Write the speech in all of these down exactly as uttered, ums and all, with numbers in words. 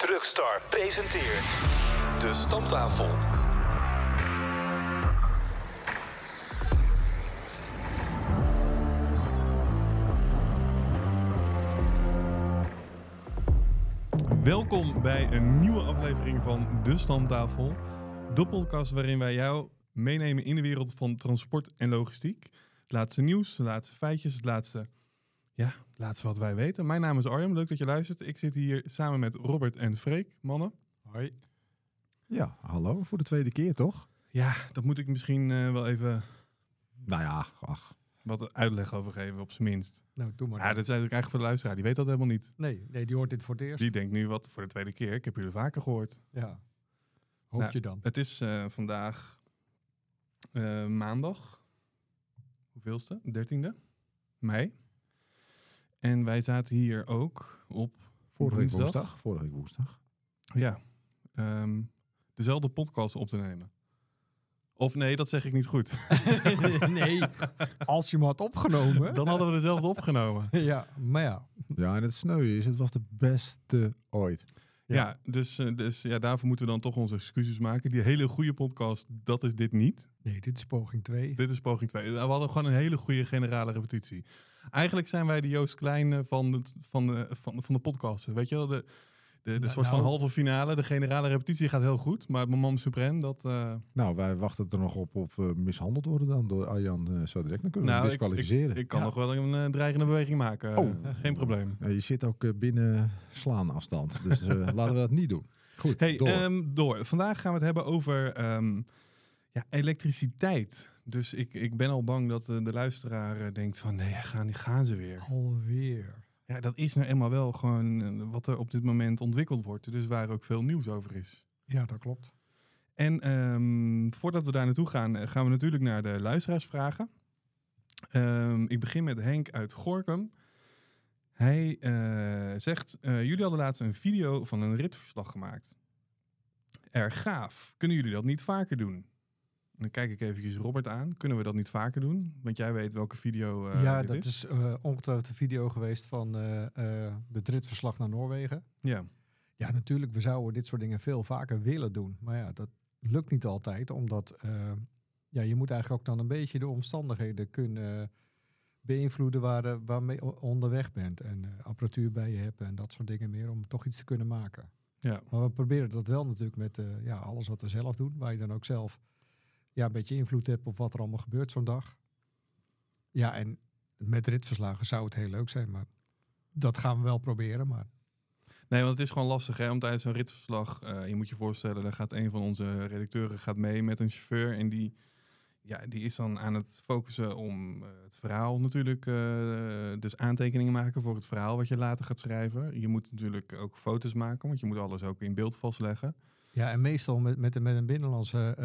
Truckstar presenteert De Stamtafel. Welkom bij een nieuwe aflevering van De Stamtafel. De podcast waarin wij jou meenemen in de wereld van transport en logistiek. Het laatste nieuws, de laatste feitjes, het laatste, ja, het laatste wat wij weten. Mijn naam is Arjen, leuk dat je luistert. Ik zit hier samen met Robert en Freek, mannen. Hoi. Ja, hallo, voor de tweede keer toch? Ja, dat moet ik misschien uh, wel even Nou ja, ach. wat uitleg over geven, op zijn minst. Nou, doe maar. Ja, dat is eigenlijk eigenlijk voor de luisteraar, die weet dat helemaal niet. Nee, nee, die hoort dit voor het eerst. Die denkt nu, wat voor de tweede keer? Ik heb jullie vaker gehoord. Ja. Hoop Nou, je dan. Het is uh, vandaag uh, maandag, hoeveelste? dertiende mei. En wij zaten hier ook op Vorige week woensdag. woensdag. Vorige week woensdag. Ja, um, dezelfde podcast op te nemen. Of nee, dat zeg ik niet goed. Nee, als je hem had opgenomen. Dan hadden we dezelfde opgenomen. Ja, maar ja. Ja, en het sneu is, het was de beste ooit. Ja, ja dus, uh, dus ja, daarvoor moeten we dan toch onze excuses maken. Die hele goede podcast, dat is dit niet. Nee, dit is poging twee. Dit is poging twee. We hadden gewoon een hele goede generale repetitie. Eigenlijk zijn wij de Joost Klein van de, van de, van, van de podcast. Weet je wel, de, de, de nou, soort van halve finale. De generale repetitie gaat heel goed. Maar het moment suprême, dat... Uh... Nou, wij wachten er nog op of we mishandeld worden dan door Arjan uh, zo direct. Dan kunnen we nou, hem disqualificeren. Ik, ik, ik kan ja. nog wel een uh, dreigende beweging maken. Oh. Uh, geen probleem. Ja, je zit ook uh, binnen slaanafstand. Dus uh, laten we dat niet doen. Goed, hey, door. Um, door. Vandaag gaan we het hebben over um, ja, elektriciteit. Dus ik, ik ben al bang dat uh, de luisteraar uh, denkt van... nee, gaan, gaan ze weer. Alweer. Ja, dat is nou eenmaal wel gewoon uh, wat er op dit moment ontwikkeld wordt. Dus waar ook veel nieuws over is. Ja, dat klopt. En um, voordat we daar naartoe gaan, gaan we natuurlijk naar de luisteraarsvragen. Um, ik begin met Henk uit Gorinchem. Hij uh, zegt, uh, jullie hadden laatst een video van een ritverslag gemaakt. Erg gaaf. Kunnen jullie dat niet vaker doen? En dan kijk ik eventjes Robert aan. Kunnen we dat niet vaker doen? Want jij weet welke video uh, ja, dit dat is. is uh, ongetwijfeld de video geweest van uh, uh, de ritverslag naar Noorwegen. Ja. Ja, natuurlijk, we zouden dit soort dingen veel vaker willen doen. Maar ja, dat lukt niet altijd, omdat uh, ja, je moet eigenlijk ook dan een beetje de omstandigheden kunnen beïnvloeden waar, waarmee onderweg bent. En uh, apparatuur bij je hebt en dat soort dingen meer, om toch iets te kunnen maken. Ja. Maar we proberen dat wel natuurlijk met uh, ja, alles wat we zelf doen, waar je dan ook zelf ja, een beetje invloed hebt op wat er allemaal gebeurt zo'n dag. Ja, en met ritverslagen zou het heel leuk zijn, maar dat gaan we wel proberen, maar... Nee, want het is gewoon lastig hè, om tijdens een ritverslag... Uh, je moet je voorstellen, daar gaat een van onze redacteuren gaat mee met een chauffeur... en die, ja, die is dan aan het focussen om uh, het verhaal natuurlijk... Uh, dus aantekeningen maken voor het verhaal wat je later gaat schrijven. Je moet natuurlijk ook foto's maken, want je moet alles ook in beeld vastleggen. Ja, en meestal met, met, met een binnenlandse,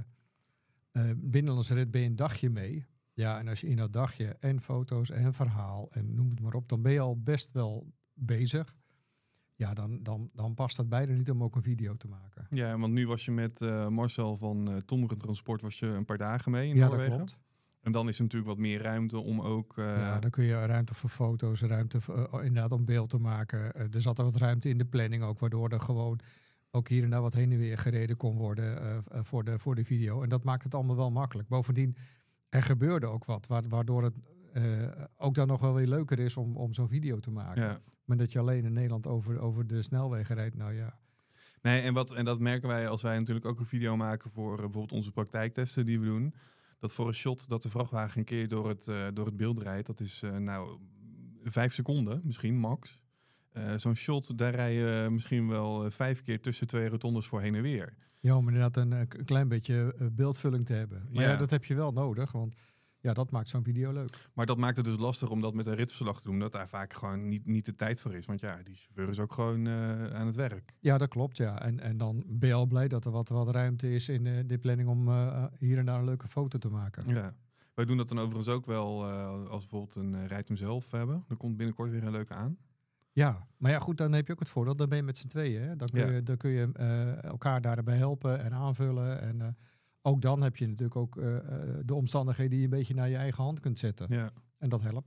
uh, uh, binnenlandse rit ben je een dagje mee. Ja, en als je in dat dagje en foto's en verhaal en noem het maar op... dan ben je al best wel bezig... Ja, dan, dan, dan past dat bijna niet om ook een video te maken. Ja, want nu was je met uh, Marcel van uh, Tongeren Transport was je een paar dagen mee in ja, Noorwegen. Dat klopt. En dan is er natuurlijk wat meer ruimte om ook... Uh... Ja, dan kun je ruimte voor foto's, ruimte voor, uh, inderdaad om beeld te maken. Uh, er zat er wat ruimte in de planning ook, waardoor er gewoon ook hier en daar wat heen en weer gereden kon worden uh, uh, voor, de, voor de video. En dat maakt het allemaal wel makkelijk. Bovendien, er gebeurde ook wat, waardoor het uh, ook dan nog wel weer leuker is om, om zo'n video te maken. Ja. Maar dat je alleen in Nederland over, over de snelwegen rijdt, nou ja. Nee, en, wat, en dat merken wij als wij natuurlijk ook een video maken voor uh, bijvoorbeeld onze praktijktesten die we doen. Dat voor een shot dat de vrachtwagen een keer door het, uh, door het beeld rijdt, dat is uh, nou vijf seconden misschien, max. Uh, zo'n shot, daar rij je misschien wel uh, vijf keer tussen twee rotondes voor heen en weer. Ja, om inderdaad een, een klein beetje uh, beeldvulling te hebben. Maar ja. ja, dat heb je wel nodig, want ja, dat maakt zo'n video leuk. Maar dat maakt het dus lastig om dat met een ritverslag te doen, dat daar vaak gewoon niet, niet de tijd voor is. Want ja, die chauffeur is ook gewoon uh, aan het werk. Ja, dat klopt, ja. En, en dan ben je al blij dat er wat, wat ruimte is in uh, de planning om uh, hier en daar een leuke foto te maken. Ja. Wij doen dat dan overigens ook wel uh, als we bijvoorbeeld een uh, rijdt hem zelf hebben. Er komt binnenkort weer een leuke aan. Ja, maar ja goed, dan heb je ook het voordeel, dan ben je met z'n tweeën. Hè? Dan kun je, ja. dan kun je uh, elkaar daarbij helpen en aanvullen. En uh, ook dan heb je natuurlijk ook uh, de omstandigheden die je een beetje naar je eigen hand kunt zetten. Ja. En dat helpt.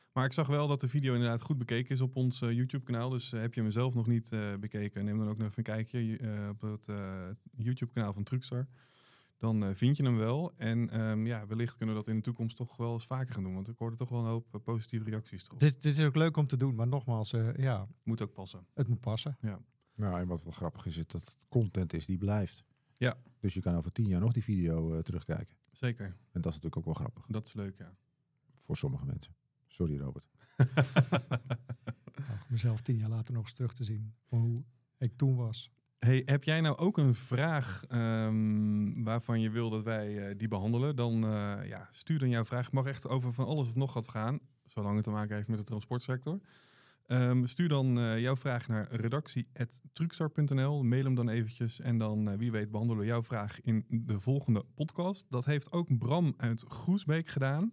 Maar ik zag wel dat de video inderdaad goed bekeken is op ons uh, YouTube-kanaal. Dus uh, heb je hem zelf nog niet uh, bekeken, neem dan ook nog even een kijkje uh, op het uh, YouTube-kanaal van Truckstar. Dan uh, vind je hem wel. En um, ja, wellicht kunnen we dat in de toekomst toch wel eens vaker gaan doen. Want ik hoorde toch wel een hoop uh, positieve reacties erop. Het is, het is ook leuk om te doen, maar nogmaals, uh, ja, Moet ook passen. het moet passen. Ja. Nou, en wat wel grappig is, is dat het content is die blijft. Ja. Dus je kan over tien jaar nog die video uh, terugkijken. Zeker. En dat is natuurlijk ook wel grappig. Dat is leuk, ja. Voor sommige mensen. Sorry, Robert. Nou, mezelf tien jaar later nog eens terug te zien van hoe ik toen was. Hey, heb jij nou ook een vraag um, waarvan je wil dat wij uh, die behandelen? Dan uh, ja, stuur dan jouw vraag. Het mag echt over van alles of nog wat gaan. Zolang het te maken heeft met de transportsector. Um, stuur dan uh, jouw vraag naar redactie at truckstar punt n l. Mail hem dan eventjes. En dan, uh, wie weet, behandelen we jouw vraag in de volgende podcast. Dat heeft ook Bram uit Groesbeek gedaan.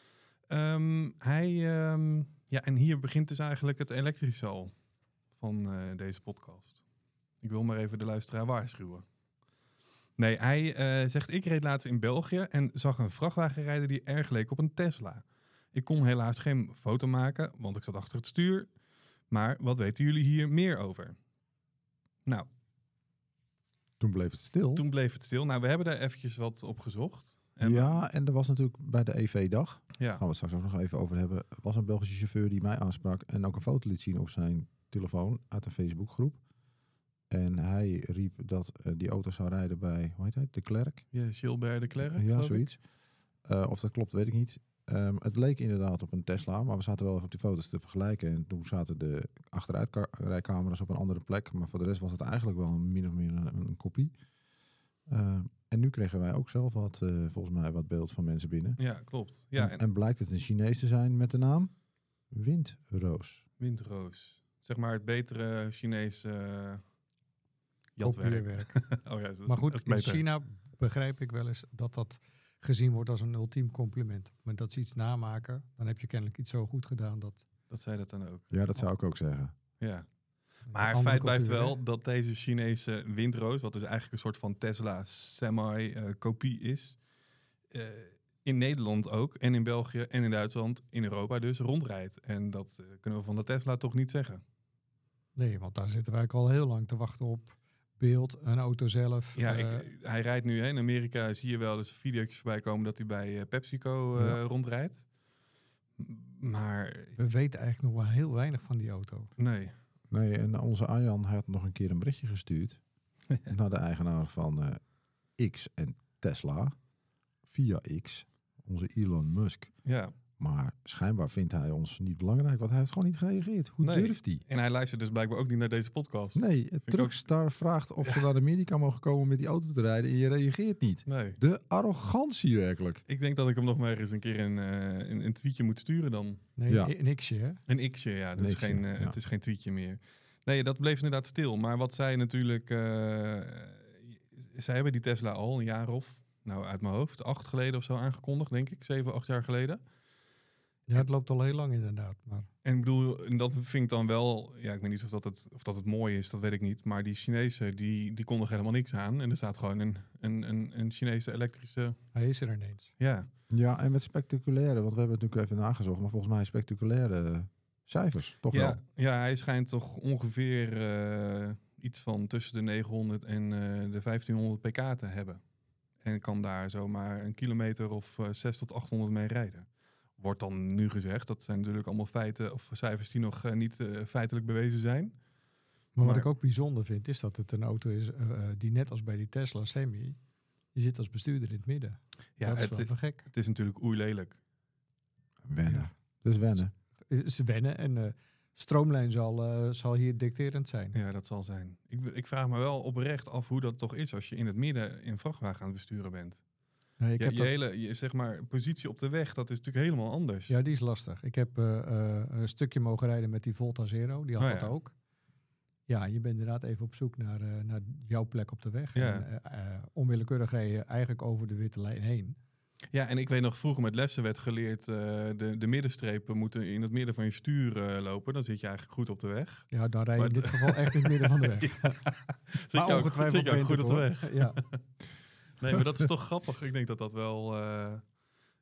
Um, hij, um, ja, en hier begint dus eigenlijk het elektrische al van uh, deze podcast. Ik wil maar even de luisteraar waarschuwen. Nee, hij uh, zegt, ik reed laatst in België en zag een vrachtwagenrijder die erg leek op een Tesla. Ik kon helaas geen foto maken, want ik zat achter het stuur. Maar wat weten jullie hier meer over? Nou. Toen bleef het stil. Toen bleef het stil. Nou, we hebben daar eventjes wat op gezocht. En ja, en er was natuurlijk bij de E V-dag, ja. gaan we het straks ook nog even over hebben, was een Belgische chauffeur die mij aansprak en ook een foto liet zien op zijn telefoon uit een Facebookgroep. En hij riep dat uh, die auto zou rijden bij, hoe heet hij, de Klerk? Ja, Gilbert de Klerk. Ja, zoiets. Uh, of dat klopt, weet ik niet. Um, het leek inderdaad op een Tesla, maar we zaten wel even op die foto's te vergelijken. En toen zaten de achteruitrijcamera's op een andere plek. Maar voor de rest was het eigenlijk wel een, min of meer een, een kopie. Uh, en nu kregen wij ook zelf wat, uh, volgens mij, wat beeld van mensen binnen. Ja, klopt. Ja, en, en, en blijkt het een Chinees te zijn met de naam Windroos. Windroos. Zeg maar het betere Chinese uh, jatwerk. oh ja, dat maar goed, is in China begrijp ik wel eens dat dat gezien wordt als een ultiem compliment. Maar dat ze iets namaken, dan heb je kennelijk iets zo goed gedaan dat... Dat zei dat dan ook. Ja, dat zou ik ook zeggen. Ja. Maar feit blijft wel dat deze Chinese Windroos, wat dus eigenlijk een soort van Tesla semi-kopie uh, is, uh, in Nederland ook, en in België en in Duitsland, in Europa dus, rondrijdt. En dat uh, kunnen we van de Tesla toch niet zeggen. Nee, want daar zitten wij ook al heel lang te wachten op. Beeld, een auto zelf. Ja, uh, ik, hij rijdt nu hè, in Amerika, zie je wel eens video's voorbij komen dat hij bij uh, PepsiCo uh, ja. rondrijdt. Maar we weten eigenlijk nog wel heel weinig van die auto. Nee. Nee, en onze Arjan had nog een keer een berichtje gestuurd naar de eigenaar van uh, X en Tesla via X, onze Elon Musk. Ja. Maar schijnbaar vindt hij ons niet belangrijk, want hij heeft gewoon niet gereageerd. Hoe nee. durft hij? En hij luistert dus blijkbaar ook niet naar deze podcast. Nee, Truckstar ook... vraagt of ja. ze naar Amerika mogen komen met die auto te rijden en je reageert niet. Nee. De arrogantie werkelijk. Ik denk dat ik hem nog maar eens een keer een, uh, een, een tweetje moet sturen dan. Nee, ja. een x'je hè? Een x'je, ja. Dat is geen, uh, ja. Het is geen tweetje meer. Nee, dat bleef inderdaad stil. Maar wat zij natuurlijk... Uh, zij hebben die Tesla al een jaar of, nou uit mijn hoofd, acht geleden of zo aangekondigd, denk ik. Zeven, acht jaar geleden. Ja, het loopt al heel lang inderdaad. Maar... En ik bedoel, en dat vind ik dan wel... Ja, ik weet niet of dat het, of dat het mooi is, dat weet ik niet. Maar die Chinezen, die, die kondigen helemaal niks aan. En er staat gewoon een, een, een, een Chinese elektrische... Hij is er ineens. Ja. Ja, en met spectaculaire, want we hebben het natuurlijk even nagezocht, maar volgens mij spectaculaire cijfers, toch ja, wel? Ja, hij schijnt toch ongeveer uh, iets van tussen de negenhonderd en uh, de vijftienhonderd pk te hebben. En kan daar zomaar een kilometer of uh, zes tot achthonderd mee rijden. Wordt dan nu gezegd. Dat zijn natuurlijk allemaal feiten of cijfers die nog uh, niet uh, feitelijk bewezen zijn. Maar, maar wat ik ook bijzonder vind, is dat het een auto is uh, die net als bij die Tesla Semi, je zit als bestuurder in het midden. Ja, dat is het, wel even gek. Het is natuurlijk oei lelijk. Wennen. Ja. Dus wennen. Ze wennen en uh, stroomlijn zal, uh, zal hier dicterend zijn. Ja, dat zal zijn. Ik, ik vraag me wel oprecht af hoe dat toch is als je in het midden in een vrachtwagen aan het besturen bent. Nee, ik ja, heb je dat... hele je, zeg maar, positie op de weg, dat is natuurlijk helemaal anders. Ja, die is lastig. Ik heb uh, uh, een stukje mogen rijden met die Volta Zero. Die had oh, dat ja. ook. Ja, je bent inderdaad even op zoek naar, uh, naar jouw plek op de weg. Ja. En uh, uh, onwillekeurig rij je eigenlijk over de witte lijn heen. Ja, en ik weet nog, vroeger met lessen werd geleerd... Uh, de, de middenstrepen moeten in het midden van je stuur uh, lopen. Dan zit je eigenlijk goed op de weg. Ja, dan rij je maar in dit geval echt in het midden van de weg. Ja. Zit maar je ook, zit je ook goed op de weg. Ja. Nee, maar dat is toch grappig. Ik denk dat dat wel... Uh...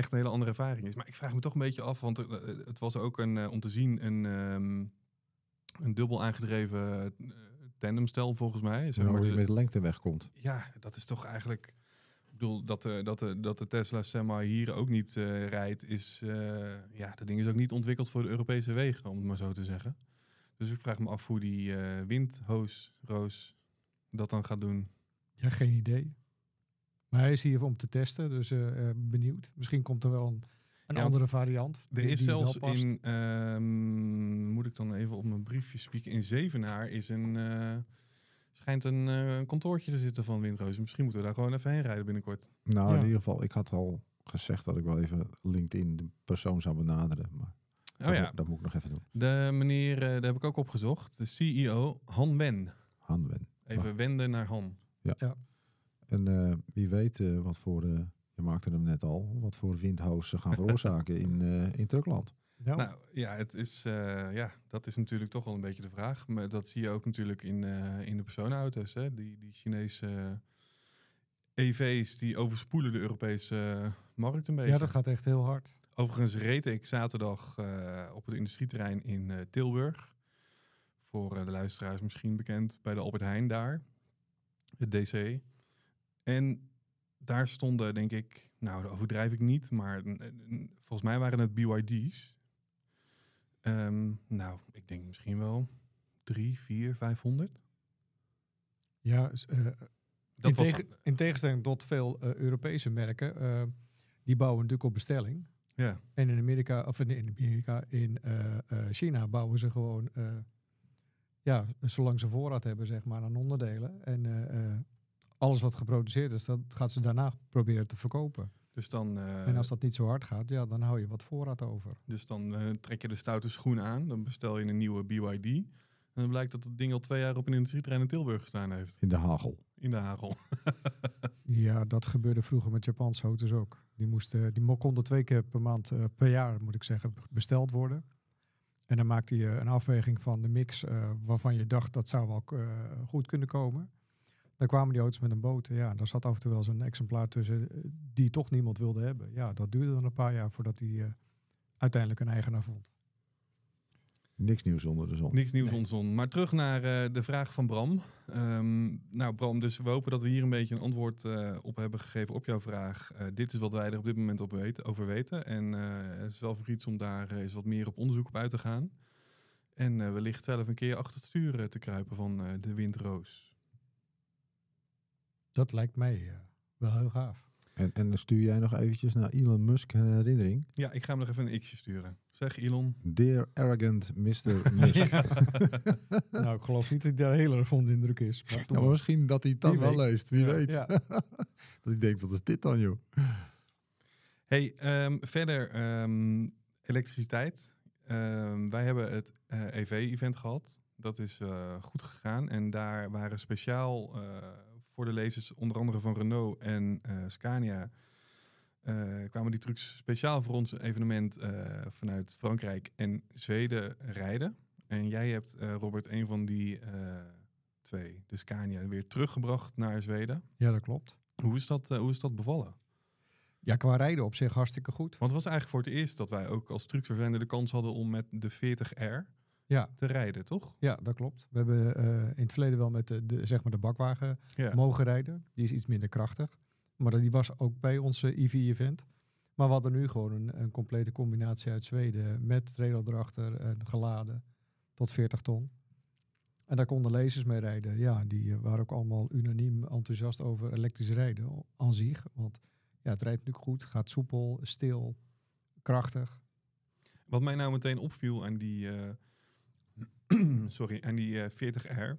echt een hele andere ervaring is. Maar ik vraag me toch een beetje af, want uh, het was ook een, uh, om te zien een, um, een dubbel aangedreven uh, tandemstel volgens mij. Zeg Ja, maar hoe je de, met de lengte wegkomt. ja, dat is toch eigenlijk... Ik bedoel, dat de, dat de, dat de Tesla Semi hier ook niet uh, rijdt, is... Uh, ja, dat ding is ook niet ontwikkeld voor de Europese wegen, om het maar zo te zeggen. Dus ik vraag me af hoe die uh, windhoos, Roos, dat dan gaat doen. Ja, geen idee. Maar hij is hier om te testen, dus uh, uh, benieuwd. Misschien komt er wel een, een Ja, andere variant. Er die- is die zelfs wel past. in, um, moet ik dan even op mijn briefje spieken, in Zevenaar is een, uh, schijnt een uh, kantoortje te zitten van Windroos. Misschien moeten we daar gewoon even heen rijden binnenkort. Nou, Ja. in ieder geval, ik had al gezegd dat ik wel even LinkedIn de persoon zou benaderen. Maar Oh dat, ja, moet, dat moet ik nog even doen. de meneer, uh, daar heb ik ook opgezocht, de C E O, Han Wen. Hanwen. Even Ah. wenden naar Han. En uh, wie weet uh, wat voor, uh, je maakte hem net al, wat voor windhoos ze gaan veroorzaken in, uh, in Truckland. Nou, Nou ja, het is, uh, ja, dat is natuurlijk toch wel een beetje de vraag. Maar dat zie je ook natuurlijk in, uh, in de personenauto's. Hè? Die, die Chinese uh, E V's die overspoelen de Europese uh, markt een beetje. ja, dat gaat echt heel hard. Overigens reed ik zaterdag uh, op het industrieterrein in uh, Tilburg. Voor uh, de luisteraars misschien bekend bij de Albert Heijn daar. Het D C. En daar stonden, denk ik, nou, dat overdrijf ik niet, maar uh, volgens mij waren het B Y D's. Um, nou, ik denk misschien wel drie, vier, vijfhonderd. Ja, s- uh, Dat in, was, tegen- in tegenstelling tot veel uh, Europese merken, uh, die bouwen natuurlijk op bestelling. ja. En in Amerika, of in, in Amerika, in uh, uh, China bouwen ze gewoon, uh, ja, zolang ze voorraad hebben, zeg maar, aan onderdelen. En uh, uh, alles wat geproduceerd is, dat gaat ze daarna proberen te verkopen. Dus dan, uh, En als dat niet zo hard gaat, ja, dan hou je wat voorraad over. dus dan uh, trek je de stoute schoen aan, dan bestel je een nieuwe B Y D. En dan blijkt dat het ding al twee jaar op een industrieterrein in Tilburg gestaan heeft. In de hagel. In de hagel. Ja, dat gebeurde vroeger met Japanse auto's ook. Die, moesten, die mo- konden twee keer per maand, uh, per jaar moet ik zeggen, besteld worden. En dan maakte je een afweging van de mix uh, waarvan je dacht dat zou wel uh, goed kunnen komen. Dan kwamen die auto's met een boot. Ja, daar zat af en toe wel zo'n exemplaar tussen uh, die toch niemand wilde hebben. Ja, dat duurde dan een paar jaar voordat hij uh, uiteindelijk een eigenaar vond. Niks nieuws onder de zon. Niks nieuws Nee. onder de zon. Maar terug naar uh, de vraag van Bram. Um, nou Bram, dus we hopen dat we hier een beetje een antwoord uh, op hebben gegeven op jouw vraag. Uh, dit is wat wij er op dit moment op weten, over weten. En uh, het is wel voor iets om daar uh, eens wat meer op onderzoek op uit te gaan. En uh, wellicht zelf een keer achter het stuur uh, te kruipen van uh, de Windroos. Dat lijkt mij uh, wel heel gaaf. En, en dan stuur jij nog eventjes naar Elon Musk een herinnering. Ja, ik ga hem nog even een x'je sturen. Zeg Elon. Dear arrogant mister Musk. Ja, Nou, ik geloof niet dat hij daar heel erg van de indruk is. Maar maar misschien dat hij het dan Wie wel weet. leest. Wie Ja. weet. Ja. Dat hij denkt, wat is dit dan, joh? Hey, um, verder um, elektriciteit. Um, wij hebben het uh, E V-event gehad. Dat is uh, goed gegaan. En daar waren speciaal uh, voor de lezers, onder andere van Renault en uh, Scania, uh, kwamen die trucks speciaal voor ons evenement uh, vanuit Frankrijk en Zweden rijden. En jij hebt, uh, Robert, een van die uh, twee, de Scania, weer teruggebracht naar Zweden. Ja, dat klopt. Hoe is dat, uh, hoe is dat bevallen? Ja, qua rijden op zich hartstikke goed. Want het was eigenlijk voor het eerst dat wij ook als truckverzender de kans hadden om met de veertig R Ja, te rijden, toch? ja, dat klopt. We hebben uh, in het verleden wel met de, de, zeg maar de bakwagen Ja. mogen rijden. Die is iets minder krachtig. Maar die was ook bij onze E V-event. Maar we hadden nu gewoon een, een complete combinatie uit Zweden met trailer erachter en geladen tot veertig ton. En daar konden lezers mee rijden. Ja, die uh, waren ook allemaal unaniem enthousiast over elektrisch rijden aan zich. Want ja, het rijdt natuurlijk goed, gaat soepel, stil, krachtig. Wat mij nou meteen opviel aan die, uh, sorry, aan die uh, veertig R,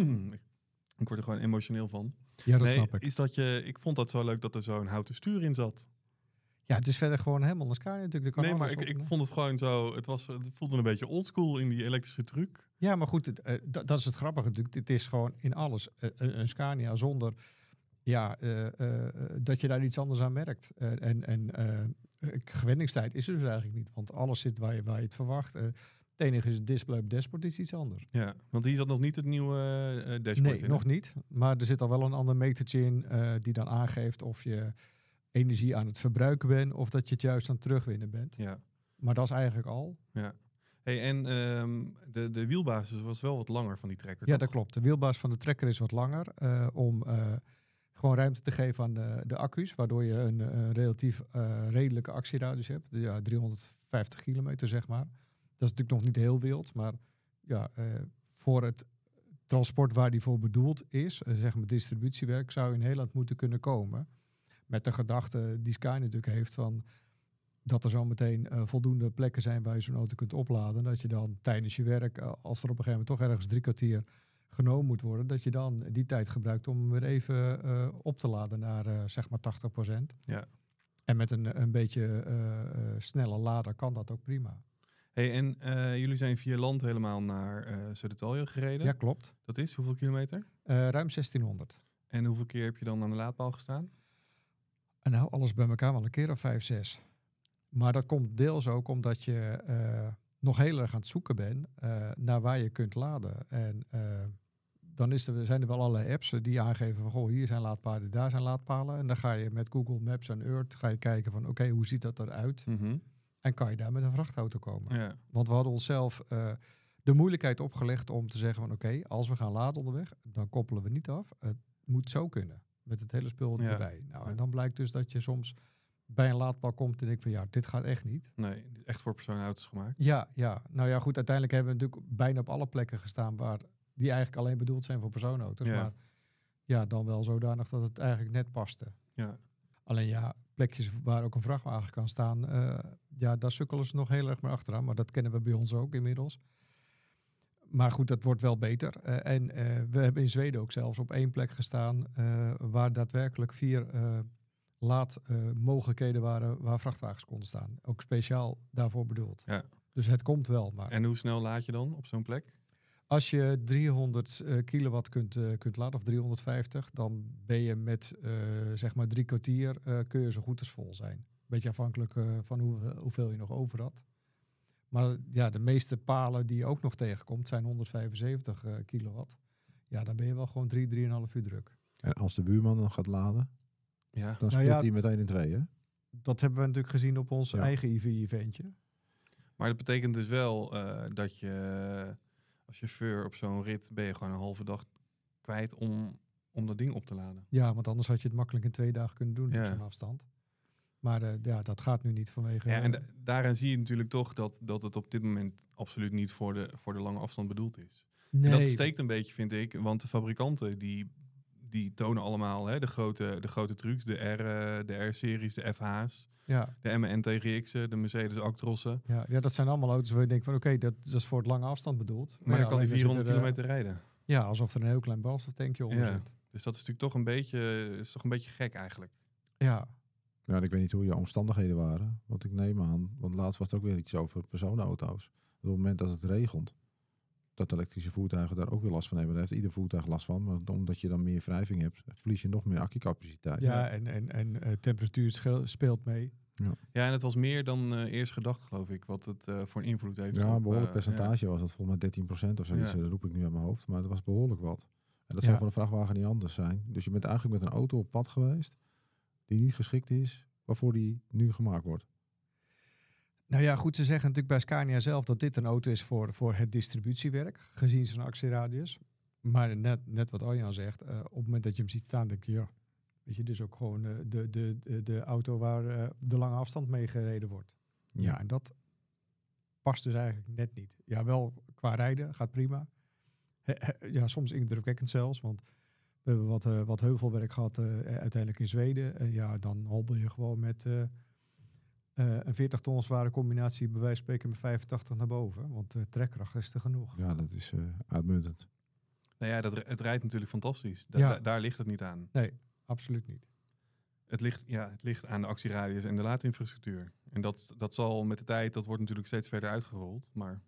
ik word er gewoon emotioneel van. Ja, dat nee, snap ik. is dat je, ik vond dat zo leuk dat er zo'n houten stuur in zat. Ja, het is verder gewoon helemaal een Scania natuurlijk. Er kan Nee, maar alles ik, op, ik hè? vond het gewoon zo, het, was, het voelde een beetje oldschool in die elektrische truck. Ja, maar goed, het, uh, dat, dat is het grappige natuurlijk. Het is gewoon in alles uh, een Scania zonder ja, uh, uh, dat je daar iets anders aan merkt. Uh, en en uh, gewenningstijd is er dus eigenlijk niet, want alles zit waar je, waar je het verwacht. Uh, het enige is het display op dashboard is iets anders. Ja, want hier zat nog niet het nieuwe uh, dashboard Nee, in. hè? nog niet. Maar er zit al wel een ander metertje in uh, die dan aangeeft of je energie aan het verbruiken bent of dat je het juist aan het terugwinnen bent. Ja. Maar dat is eigenlijk al. Ja. Hey, en ehm, de, de wielbasis was wel wat langer van die trekker, Ja, toch? dat klopt. De wielbasis van de trekker is wat langer uh, om uh, gewoon ruimte te geven aan de, de accu's, waardoor je een, een relatief uh, redelijke actieradius hebt. Ja, driehonderdvijftig kilometer zeg maar. Dat is natuurlijk nog niet heel wild, maar ja, uh, voor het transport waar die voor bedoeld is, uh, zeg maar distributiewerk, zou in Nederland moeten kunnen komen. Met de gedachte die Sky natuurlijk heeft van dat er zo meteen uh, voldoende plekken zijn waar je zo'n auto kunt opladen. Dat je dan tijdens je werk, uh, als er op een gegeven moment toch ergens drie kwartier genomen moet worden, dat je dan die tijd gebruikt om hem weer even uh, op te laden naar uh, zeg maar tachtig procent. Ja. En met een, een beetje uh, uh, snelle lader kan dat ook prima. Hey, en uh, jullie zijn via land helemaal naar uh, Södertälje gereden. Ja, klopt. Dat is hoeveel kilometer? Uh, ruim zestienhonderd. En hoeveel keer heb je dan aan de laadpaal gestaan? En nou, alles bij elkaar wel een keer of vijf, zes. Maar dat komt deels ook omdat je uh, nog heel erg aan het zoeken bent uh, naar waar je kunt laden. En uh, dan is er, zijn er wel allerlei apps die aangeven van, goh, hier zijn laadpalen, daar zijn laadpalen. En dan ga je met Google Maps en Earth ga je kijken van, oké, okay, hoe ziet dat eruit? Mm-hmm. En kan je daar met een vrachtauto komen? Ja. Want we hadden onszelf uh, de moeilijkheid opgelegd om te zeggen van, oké, okay, als we gaan laden onderweg, dan koppelen we niet af. Het moet zo kunnen, met het hele spul Ja. erbij. Nou, Ja. en dan blijkt dus dat je soms bij een laadpaal komt en denkt van, ja, dit gaat echt niet. Nee, echt voor persoonlijkauto's gemaakt. Ja, ja. Nou ja, goed, uiteindelijk hebben we natuurlijk bijna op alle plekken gestaan waar die eigenlijk alleen bedoeld zijn voor persoonauto's. Ja. Maar ja, dan wel zodanig dat het eigenlijk net paste. Ja. Alleen ja, plekjes waar ook een vrachtwagen kan staan, uh, ja, daar sukkelen ze nog heel erg maar achteraan. Maar dat kennen we bij ons ook inmiddels. Maar goed, dat wordt wel beter. Uh, en uh, we hebben in Zweden ook zelfs op één plek gestaan uh, waar daadwerkelijk vier uh, laadmogelijkheden uh, waren waar vrachtwagens konden staan. Ook speciaal daarvoor bedoeld. Ja. Dus het komt wel. Maar En hoe snel laad je dan op zo'n plek? als je driehonderd uh, kilowatt kunt, uh, kunt laden, of driehonderdvijftig, dan ben je met uh, zeg maar drie kwartier uh, kun je zo goed als vol zijn. Beetje afhankelijk uh, van hoe, hoeveel je nog over had. Maar ja, de meeste palen die je ook nog tegenkomt zijn honderdvijfenzeventig uh, kilowatt. Ja, dan ben je wel gewoon drie, drieënhalf uur druk. En als de buurman dan gaat laden, Ja. dan Nou speelt ja, hij meteen in twee, hè? Dat hebben we natuurlijk gezien op ons Ja. eigen I V-eventje. Maar dat betekent dus wel uh, dat je als chauffeur op zo'n rit ben je gewoon een halve dag kwijt om, om dat ding op te laden. Ja, want anders had je het makkelijk in twee dagen kunnen doen Ja. op zo'n afstand. Maar uh, ja, dat gaat nu niet vanwege... Ja, en da- daarin zie je natuurlijk toch dat, dat het op dit moment absoluut niet voor de, voor de lange afstand bedoeld is. nee, En dat steekt een beetje, vind ik, want de fabrikanten die, die tonen allemaal hè, de, grote, de grote trucs, de, R, uh, de R-series, de F H's, ja, de M N T G X'en, de Mercedes Actrossen. ja, ja, dat zijn allemaal auto's waar je denkt van oké, okay, dat, dat is voor het lange afstand bedoeld. Maar ja, dan kan die alleen er vierhonderd zit er, uh, kilometer rijden. Ja, alsof er een heel klein brandstoftankje onder Ja. zit. Dus dat is natuurlijk toch een beetje, is toch een beetje gek eigenlijk. Ja, Ja, ik weet niet hoe je omstandigheden waren. Want ik neem aan, want laatst was er ook weer iets over personenauto's. Op het moment dat het regent, dat elektrische voertuigen daar ook weer last van hebben. Daar heeft ieder voertuig last van. Maar omdat je dan meer wrijving hebt, verlies je nog meer accumucapaciteit. ja, en, en, en uh, temperatuur scheel- speelt mee. Ja, en het was meer dan uh, eerst gedacht, geloof ik, wat het uh, voor een invloed heeft. Ja, op, een behoorlijk uh, percentage was dat volgens mij dertien procent of zoiets. Ja. Dat roep ik nu aan mijn hoofd. Maar dat was behoorlijk wat. En dat Ja. zou van een vrachtwagen niet anders zijn. Dus je bent eigenlijk met een auto op pad geweest die niet geschikt is waarvoor die nu gemaakt wordt. Nou ja, goed, ze zeggen natuurlijk bij Scania zelf dat dit een auto is voor, voor het distributiewerk, gezien zijn actieradius. Maar net, net wat Arjan zegt, uh, op het moment dat je hem ziet staan, denk je, ja, weet je, dit is ook gewoon uh, de, de, de, de auto waar uh, de lange afstand mee gereden wordt. Ja. ja, en dat past dus eigenlijk net niet. Ja, wel qua rijden, gaat prima. He, he, ja, soms indrukwekkend zelfs, want we hebben wat, uh, wat heuvelwerk gehad uh, uiteindelijk in Zweden. En ja, dan hobbel je gewoon met uh, uh, een veertig ton zware combinatie, bij wijze van spreken met vijfentachtig naar boven. Want de uh, trekkracht is er genoeg. Ja, dat is uh, uitmuntend. Nou ja, dat, het rijdt natuurlijk fantastisch. Da- Ja. da- daar ligt het niet aan. Nee, absoluut niet. Het ligt, ja, het ligt aan de actieradius en de laadinfrastructuur. En dat, dat zal met de tijd, dat wordt natuurlijk steeds verder uitgerold. Maar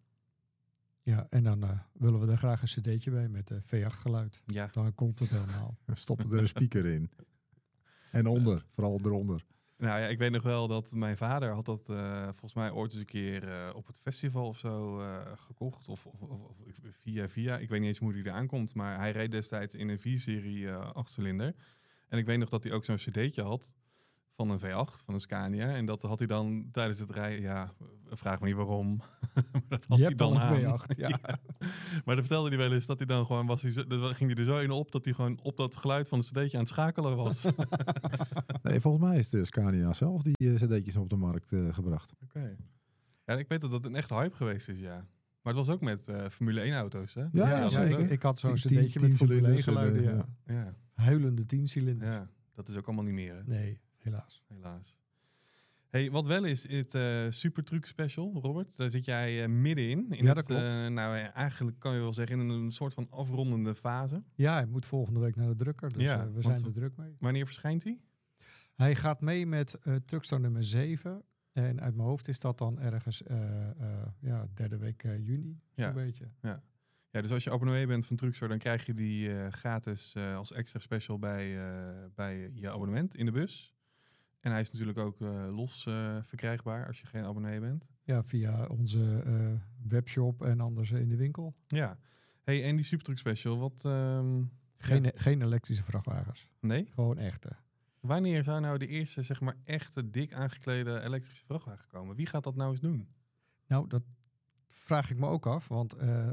Ja, en dan uh, willen we er graag een cd'tje bij met uh, V acht geluid. ja, Dan komt het helemaal. Stoppen er een speaker in. En onder, vooral eronder. nou ja, ik weet nog wel dat mijn vader had dat uh, volgens mij ooit eens een keer uh, op het festival of zo uh, gekocht. Of, of, of, of via via, ik weet niet eens hoe hij er aankomt. Maar hij reed destijds in een vier serie uh, achtcilinder. En ik weet nog dat hij ook zo'n cd'tje had van een V acht, van een Scania. En dat had hij dan tijdens het rijden... Ja, vraag me niet waarom. maar dat had Je hij hebt dan al een aan. V acht, ja. Ja. Maar dan vertelde hij wel eens dat hij dan gewoon... Was hij zo, dan ging hij er zo in op dat hij gewoon op dat geluid van het cd'tje aan het schakelen was. Oké. Nee, volgens mij is de Scania zelf die uh, cd'tjes op de markt uh, gebracht. Ja, ik weet dat dat een echt hype geweest is, ja. Maar het was ook met uh, Formule één auto's, hè? Ja, Ja, ja, ja, zeker. ik, ik had zo'n Tien- tien- cd'tje met tien Formule één cilinders en, geluiden, uh, ja. Ja, Huilende tien cilinders. ja. Dat is ook allemaal niet meer, hè? Nee, helaas. Helaas. Hey, wat wel is, het uh, Super Truck Special, Robert. Daar zit jij uh, middenin. In Ja, het, dat klopt. Uh, nou, ja, eigenlijk kan je wel zeggen in een soort van afrondende fase. Ja, hij moet volgende week naar de drukker, dus Ja, uh, we want- zijn er druk mee. Wanneer verschijnt hij? Hij gaat mee met uh, Truckstore nummer zeven. En uit mijn hoofd is dat dan ergens uh, uh, ja, derde week uh, juni, Ja. zo'n beetje. Ja, dus als je abonnee bent van Truckstore, dan krijg je die uh, gratis uh, als extra special bij, uh, bij je abonnement in de bus. En hij is natuurlijk ook uh, los uh, verkrijgbaar als je geen abonnee bent. Ja, via onze uh, webshop en anders in de winkel. Ja. Hey, en die Super Truck Special, wat... Um, Geen, ja. geen elektrische vrachtwagens. Nee? Gewoon echte. Wanneer zou nou de eerste, zeg maar, echte dik aangeklede elektrische vrachtwagen komen? Wie gaat dat nou eens doen? Nou, dat vraag ik me ook af. Want uh,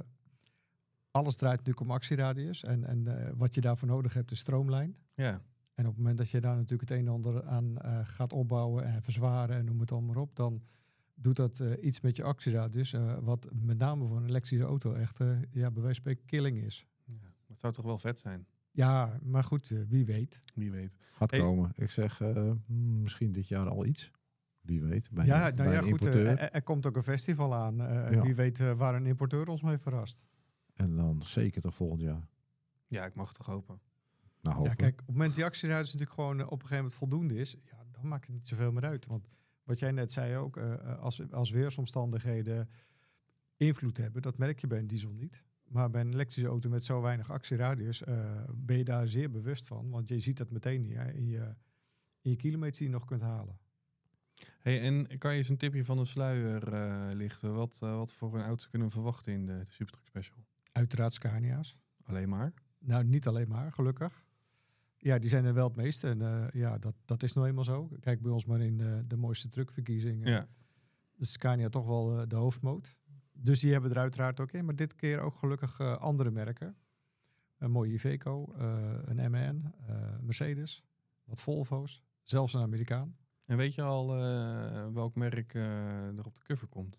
alles draait natuurlijk om actieradius. En, en uh, wat je daarvoor nodig hebt is stroomlijn. Ja. En op het moment dat je daar natuurlijk het een en ander aan uh, gaat opbouwen en verzwaren en noem het allemaal op, dan doet dat uh, iets met je actieradius. Uh, wat met name voor een elektrische auto echt, uh, ja, bij wijze van spreken killing is. Ja. Dat zou toch wel vet zijn? Ja, maar goed, uh, wie weet. Wie weet. Gaat Hey. komen. Ik zeg uh, misschien dit jaar al iets. Wie weet. Bij, Ja, een, nou bij ja, een goed. Uh, importeur. er, er komt ook een festival aan. Uh, Ja. Wie weet uh, waar een importeur ons mee verrast. En dan zeker toch volgend jaar. Ja, ik mag het toch hopen. Nou, hopen. Ja, kijk, op het moment die actieradius natuurlijk gewoon uh, op een gegeven moment voldoende is, ja, dan maakt het niet zoveel meer uit. Want wat jij net zei ook, uh, als, als weersomstandigheden invloed hebben, dat merk je bij een diesel niet. Maar bij een elektrische auto met zo weinig actieradius uh, ben je daar zeer bewust van. Want je ziet dat meteen ja, in, je, in je kilometers die je nog kunt halen. Hey, en kan je eens een tipje van de sluier uh, lichten? Wat, uh, wat voor een auto's kunnen we verwachten in de, de Super Truck Special? Uiteraard Scania's. Alleen maar? Nou, niet alleen maar, gelukkig. Ja, die zijn er wel het meeste. En uh, ja, dat, dat is nou eenmaal zo. Kijk bij ons maar in de, de mooiste truckverkiezingen. Ja. De Scania toch wel uh, de hoofdmoot. Dus die hebben er uiteraard ook in. Maar dit keer ook gelukkig uh, andere merken. Een mooie Iveco, uh, een M N, uh, Mercedes, wat Volvo's. Zelfs een Amerikaan. En weet je al uh, welk merk uh, er op de cover komt?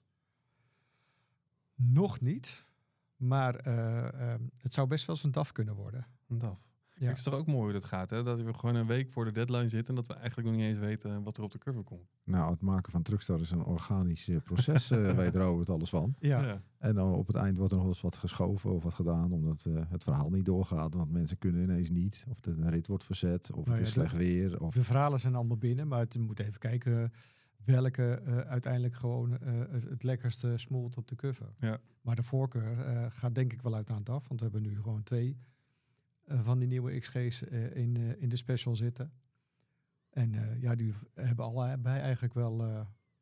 Nog niet. Maar uh, uh, het zou best wel eens een D A F kunnen worden. Een D A F. Ja. Het is toch ook mooi hoe dat gaat, hè? Dat we gewoon een week voor de deadline zitten en dat we eigenlijk nog niet eens weten wat er op de cover komt. Nou, het maken van Truckstore is een organisch uh, proces, uh, weet Robert alles van. Ja. Ja. En dan op het eind wordt er nog eens wat geschoven of wat gedaan, omdat uh, het verhaal niet doorgaat. Want mensen kunnen ineens niet, of de rit wordt verzet, of Nou het ja, is slecht de- weer. Of... De verhalen zijn allemaal binnen, maar het moet even kijken welke uh, uiteindelijk gewoon uh, het, het lekkerste smolt op de cover. Ja. Maar de voorkeur uh, gaat denk ik wel uit aan het af, want we hebben nu gewoon twee uh, van die nieuwe X G's uh, in, uh, in de special zitten. En uh, ja, die hebben allebei eigenlijk wel uh,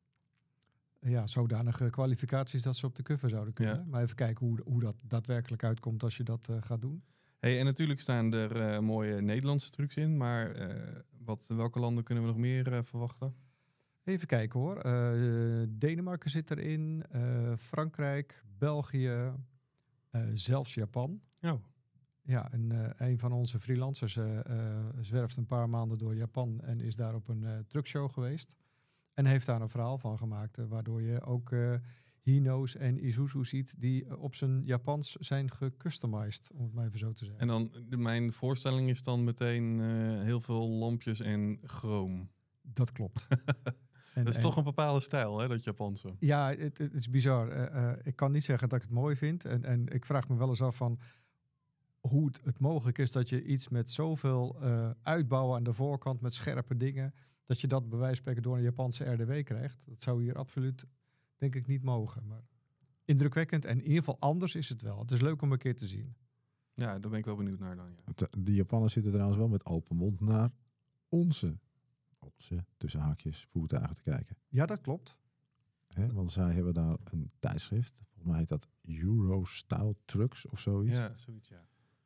ja, zodanige kwalificaties dat ze op de cover zouden kunnen. Ja. Maar even kijken hoe, hoe dat daadwerkelijk uitkomt als je dat uh, gaat doen. Hey, en natuurlijk staan er uh, mooie Nederlandse trucks in, maar uh, wat, welke landen kunnen we nog meer uh, verwachten? Even kijken hoor. Uh, Denemarken zit erin, uh, Frankrijk, België, uh, zelfs Japan. Oh. Ja, en uh, een van onze freelancers uh, uh, zwerft een paar maanden door Japan en is daar op een uh, truckshow geweest. En heeft daar een verhaal van gemaakt, uh, waardoor je ook uh, Hino's en Isuzu ziet die uh, op zijn Japans zijn gecustomized, om het maar even zo te zeggen. En dan, de, mijn voorstelling is dan meteen uh, heel veel lampjes en chroom. Dat klopt. En, Dat is en- toch een bepaalde stijl, hè, dat Japanse. Ja, het, het is bizar. Uh, uh, ik kan niet zeggen dat ik het mooi vind. En, en ik vraag me wel eens af van hoe het, het mogelijk is dat je iets met zoveel uh, uitbouwen aan de voorkant, met scherpe dingen, dat je dat bij wijze van spreken door een Japanse R D W krijgt. Dat zou hier absoluut, denk ik, niet mogen. Maar indrukwekkend en in ieder geval anders is het wel. Het is leuk om een keer te zien. Ja, daar ben ik wel benieuwd naar dan, ja. Het- De Japanners zitten trouwens wel met open mond naar onze, onze tussen haakjes, voertuigen te kijken. Ja, dat klopt. Hè? Want zij hebben daar een tijdschrift, volgens mij heet dat Euro Style Trucks of zoiets. Ja, zoiets, ja.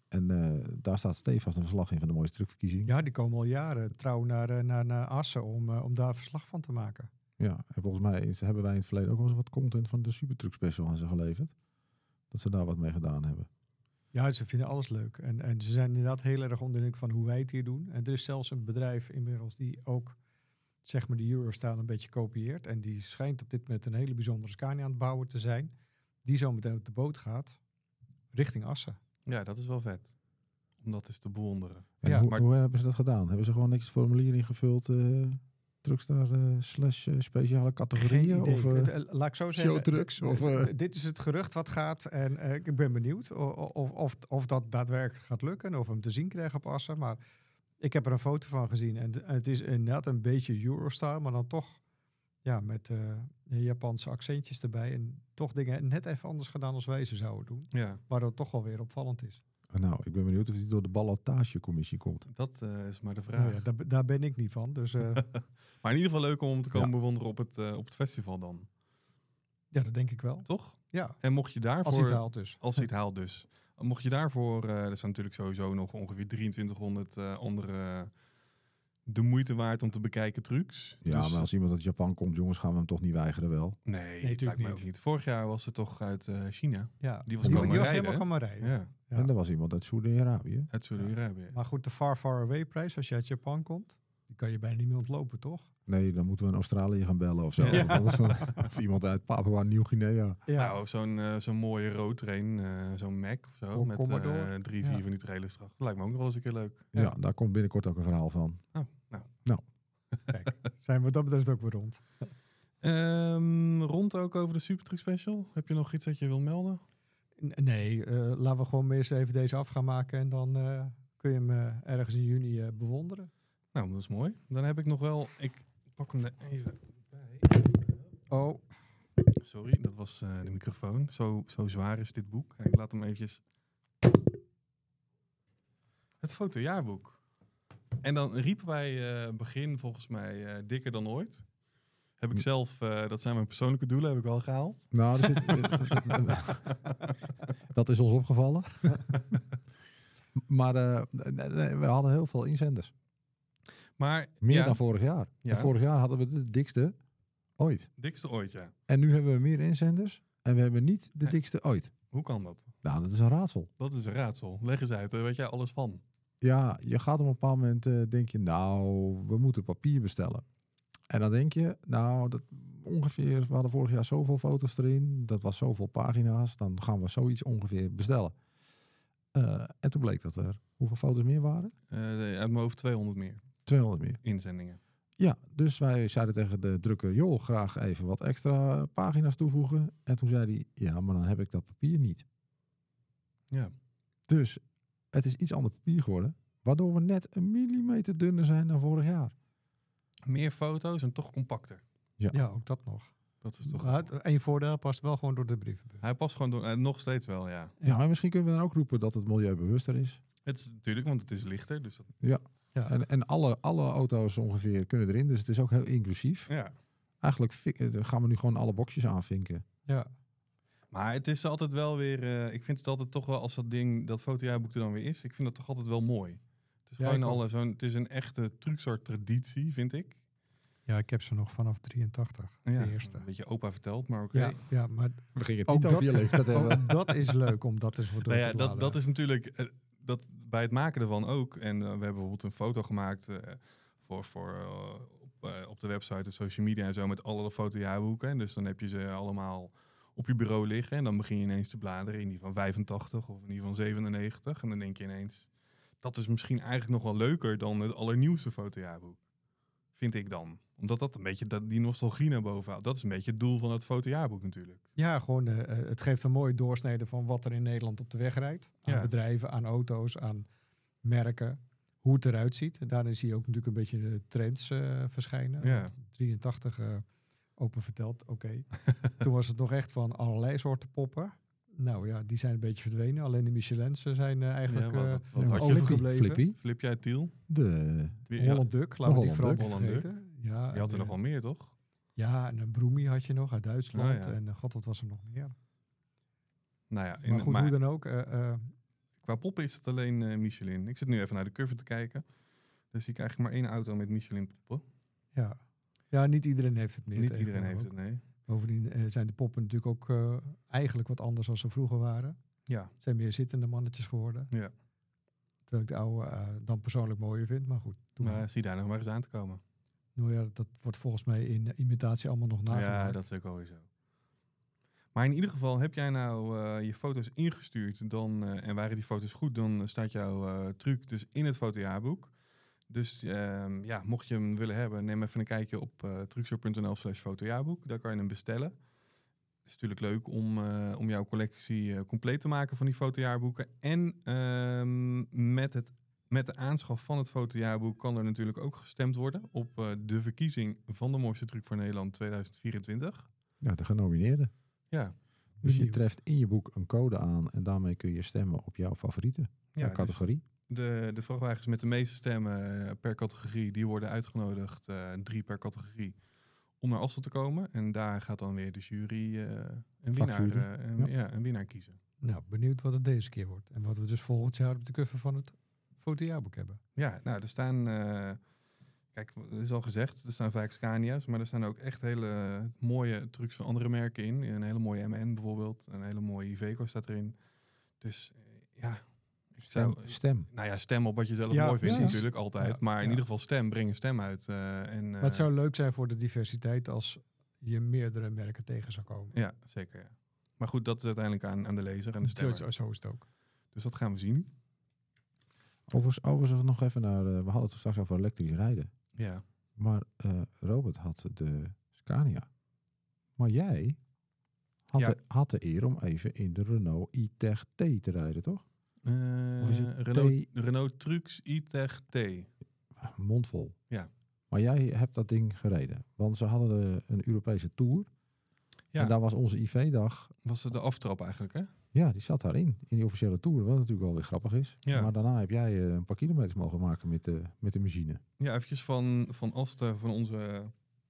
En uh, daar staat stevast een verslag in van de mooiste truckverkiezing. Ja, die komen al jaren trouw naar, uh, naar, naar Assen om, uh, om daar verslag van te maken. Ja, en volgens mij is, hebben wij in het verleden ook wel eens wat content van de Supertruck Special aan ze geleverd. Dat ze daar wat mee gedaan hebben. Ja, ze vinden alles leuk. En, en ze zijn inderdaad heel erg onder de indruk van hoe wij het hier doen. En er is zelfs een bedrijf inmiddels die ook, zeg maar, de Eurostyle een beetje kopieert. En die schijnt op dit moment een hele bijzondere Scania aan het bouwen te zijn. Die zo meteen op de boot gaat richting Assen. Ja, dat is wel vet. Om dat eens te bewonderen. En Ja, hoe, maar- hoe hebben ze dat gedaan? Hebben ze gewoon niks formulier ingevuld? Uh, Truckstar uh, slash uh, speciale categorieën? Geen idee. Of, uh, Het, uh, laat ik zo zeggen. showtrucks, d- d- of, uh, d- dit is het gerucht wat gaat. En uh, ik ben benieuwd of, of, of, of dat daadwerkelijk gaat lukken. Of we hem te zien krijgen op Assen. Maar ik heb er een foto van gezien. En d- het is inderdaad een beetje Eurostyle. Maar dan toch ja, met uh, Japanse accentjes erbij. En toch dingen net even anders gedaan als wij ze zouden doen. Ja, Waardoor het toch wel weer opvallend is. nou, ik ben benieuwd of die door de ballotagecommissie komt. dat uh, is maar de vraag. Nou ja, daar, daar ben ik niet van. Dus uh, Maar in ieder geval leuk om hem te komen Ja. bewonderen op het, uh, op het festival dan. ja, dat denk ik wel. Toch? Ja, En mocht je daarvoor... als hij het haalt dus. Als hij het haalt dus. Mocht je daarvoor... Uh, er zijn natuurlijk sowieso nog ongeveer drieëntwintighonderd uh, andere... Uh, de moeite waard om te bekijken trucs. Ja, Dus- maar als iemand uit Japan komt, jongens, gaan we hem toch niet weigeren wel. Nee, tuurlijk lijkt mij niet. ook niet. Vorig jaar was het toch uit uh, China. Ja, Die was die, komen die was rijden, helemaal hè? komen rijden. Ja, Ja. En er was iemand uit Saudi-Arabië. uit Saudi-Arabië. Maar goed, de far, far away prijs, als je uit Japan komt, die kan je bijna niet meer ontlopen, toch? Nee, dan moeten we in Australië gaan bellen of zo. Ja. Want anders dan, of iemand uit Papua Nieuw-Guinea. Nou, zo'n uh, zo'n mooie roadtrain, uh, zo'n Mac of zo, Of met Commodore. uh, drie, vier Ja. van die trailers terug. Dat lijkt me ook nog wel eens een keer leuk. Ja. Ja. daar komt binnenkort ook een verhaal van. Oh, nou. Kijk, zijn we wat dat betreft ook weer rond. Um, rond ook over de Supertruck Special. Heb je nog iets dat je wil melden? N- Nee, uh, laten we gewoon eerst even deze af gaan maken en dan uh, kun je hem uh, ergens in juni uh, bewonderen. Nou, dat is mooi. Dan heb ik nog wel... Ik pak hem er even bij. Oh, Sorry, dat was uh, de microfoon. Zo, zo zwaar is dit boek. Ik laat hem eventjes... Het fotojaarboek. En dan riepen wij uh, begin volgens mij uh, dikker dan ooit. Heb ik zelf, uh, dat zijn mijn persoonlijke doelen, heb ik al gehaald. Nou, er zit, dat is ons opgevallen. maar uh, nee, nee, we hadden heel veel inzenders. Maar Meer ja, dan vorig jaar. Ja. En vorig jaar hadden we de dikste ooit. dikste ooit, ja. En nu hebben we meer inzenders. En we hebben niet de Nee. dikste ooit. Hoe kan dat? Nou, dat is een raadsel. Dat is een raadsel. Leg eens uit, daar weet jij alles van. Ja, je gaat op een bepaald moment, uh, denk je, nou, we moeten papier bestellen. En dan denk je, nou, dat ongeveer, we hadden vorig jaar zoveel foto's erin, dat was zoveel pagina's, dan gaan we zoiets ongeveer bestellen. Uh, en toen bleek dat er, hoeveel foto's meer waren? Uh, uit mijn hoofd tweehonderd meer tweehonderd meer. inzendingen. Ja, dus wij zeiden tegen de drukker, joh, graag even wat extra pagina's toevoegen. En toen zei hij, ja, maar dan heb ik dat papier niet. Ja. Dus het is iets ander papier geworden, waardoor we net een millimeter dunner zijn dan vorig jaar. Meer foto's en toch compacter. Ja. ja, ook dat nog. Dat is toch... Maar het één voordeel past wel gewoon door de brievenbus. Hij past gewoon door, uh, nog steeds wel, ja. Ja, maar misschien kunnen we dan ook roepen dat het milieubewuster is. Het is natuurlijk, want het is lichter. Dus dat, Ja, Ja. en, en alle, alle auto's ongeveer kunnen erin, dus het is ook heel inclusief. ja. Eigenlijk vik- eh, gaan we nu gewoon alle boxjes aanvinken. Ja. Maar het is altijd wel weer... Uh, ik vind het altijd toch wel, als dat ding, dat fotojaarboek er dan weer is, ik vind dat toch altijd wel mooi. Het is Ja, gewoon ik ook. alle zo'n... Het is een echte trucksoort traditie, vind ik. ja, ik heb ze nog vanaf drieëntachtig, Ja, de eerste. een beetje opa verteld, maar oké. Ja, ja, maar We gingen het Ook niet over dat- je leeftijd hebben. ook dat is leuk om dat eens voor door Nou ja, te dat, bladeren. dat is natuurlijk uh, dat bij het maken ervan ook. En uh, we hebben bijvoorbeeld een foto gemaakt uh, voor, voor uh, op, uh, op de website en social media en zo met alle fotojaarboeken. En dus dan heb je ze allemaal op je bureau liggen en dan begin je ineens te bladeren in die van vijfentachtig of in die van zevenennegentig. En dan denk je ineens, dat is misschien eigenlijk nog wel leuker dan het allernieuwste fotojaarboek. Vind ik dan. Omdat dat een beetje dat, die nostalgie naar boven haalt. Dat is een beetje het doel van het fotojaarboek natuurlijk. Ja, gewoon, uh, het geeft een mooie doorsnede van wat er in Nederland op de weg rijdt. Aan Ja. bedrijven, aan auto's, aan merken. Hoe het eruit ziet. En daarin zie je ook natuurlijk een beetje de trends uh, verschijnen. Ja. Want drieëntachtig, uh, open verteld, oké. Okay. Toen was het nog echt van allerlei soorten poppen. Nou ja, die zijn een beetje verdwenen. Alleen de Michelins zijn uh, eigenlijk Ja, uh, wat, wat Ja, had je Flippy, vroeger? gebleven. Flippy, Flip jij Tiel? de... Wie- ja, Holland Duck, laten we die Holland vooral Duck. niet Holland vergeten. Ja, je had er en, nog wel uh, meer, toch? Ja, en een Broemie had je nog uit Duitsland. Oh, ja. En uh, god, wat was er nog meer? Nou ja, in, Maar goed, maar- hoe dan ook. Uh, uh, ik qua poppen is het alleen uh, Michelin. Ik zit nu even naar de curve te kijken. Dus zie ik eigenlijk maar één auto met Michelin poppen. Ja. ja, niet iedereen heeft het meer. Niet iedereen heeft ook. het, nee. Bovendien uh, zijn de poppen natuurlijk ook uh, eigenlijk wat anders dan ze vroeger waren. Ja. Het zijn meer zittende mannetjes geworden. Ja. Terwijl ik de oude uh, dan persoonlijk mooier vind. Maar goed. Maar zie daar nog maar eens aan te komen. Nou ja, dat wordt volgens mij in uh, imitatie allemaal nog nagemaakt. Ja, dat is ook alweer zo. Maar in ieder geval, heb jij nou uh, je foto's ingestuurd dan, uh, en waren die foto's goed, dan staat jouw uh, truc dus in het fotojaarboek. Dus uh, ja, mocht je hem willen hebben, neem even een kijkje op uh, truxor.nl slash fotojaarboek. Daar kan je hem bestellen. Het is natuurlijk leuk om, uh, om jouw collectie uh, compleet te maken van die fotojaarboeken. En uh, met, het, met de aanschaf van het fotojaarboek kan er natuurlijk ook gestemd worden op uh, de verkiezing van de mooiste truc voor Nederland tweeduizend vierentwintig. Ja, de genomineerden. Ja. Dus je treft in je boek een code aan en daarmee kun je stemmen op jouw favoriete ja, categorie. Dus de, de vrachtwagens met de meeste stemmen uh, per categorie, die worden uitgenodigd, uh, drie per categorie, om naar Amstel te komen. En daar gaat dan weer de jury uh, een, winnaar, uh, een, ja. Ja, een winnaar kiezen. Nou, benieuwd wat het deze keer wordt. En wat we dus volgend jaar op de cover van het fotojaarboek hebben. Ja, nou, er staan... Uh, Kijk, het is al gezegd, er staan vaak Scania's, maar er staan ook echt hele mooie trucks van andere merken in. Een hele mooie M N bijvoorbeeld, een hele mooie Iveco staat erin. Dus ja, ik zou... Stem, stem. Nou ja, stem op wat je zelf ja, mooi vindt precies. natuurlijk, altijd. Ja, maar in ja. ieder geval stem, breng een stem uit. Uh, en, uh, maar het zou leuk zijn voor de diversiteit als je meerdere merken tegen zou komen. Ja, zeker. Ja. Maar goed, dat is uiteindelijk aan, aan de lezer en de stemmer. Zo, zo is het ook. Dus dat gaan we zien. Overigens, overigens nog even naar... Uh, we hadden het straks over elektrisch rijden. Ja. Maar uh, Robert had de Scania. Maar jij had, ja. de, had de eer om even in de Renault i-Tech T te rijden, toch? Uh, Of is het Renault, T? Renault Trucks i-Tech T. Mondvol. Ja. Maar jij hebt dat ding gereden. Want ze hadden de, een Europese Tour. Ja. En daar was onze I V-dag. Was het de aftrap eigenlijk, hè? Ja, die zat daarin. In die officiële Tour. Wat natuurlijk wel weer grappig is. Ja. Maar daarna heb jij uh, een paar kilometers mogen maken met de, met de machine. Ja, eventjes van, van Asten, van onze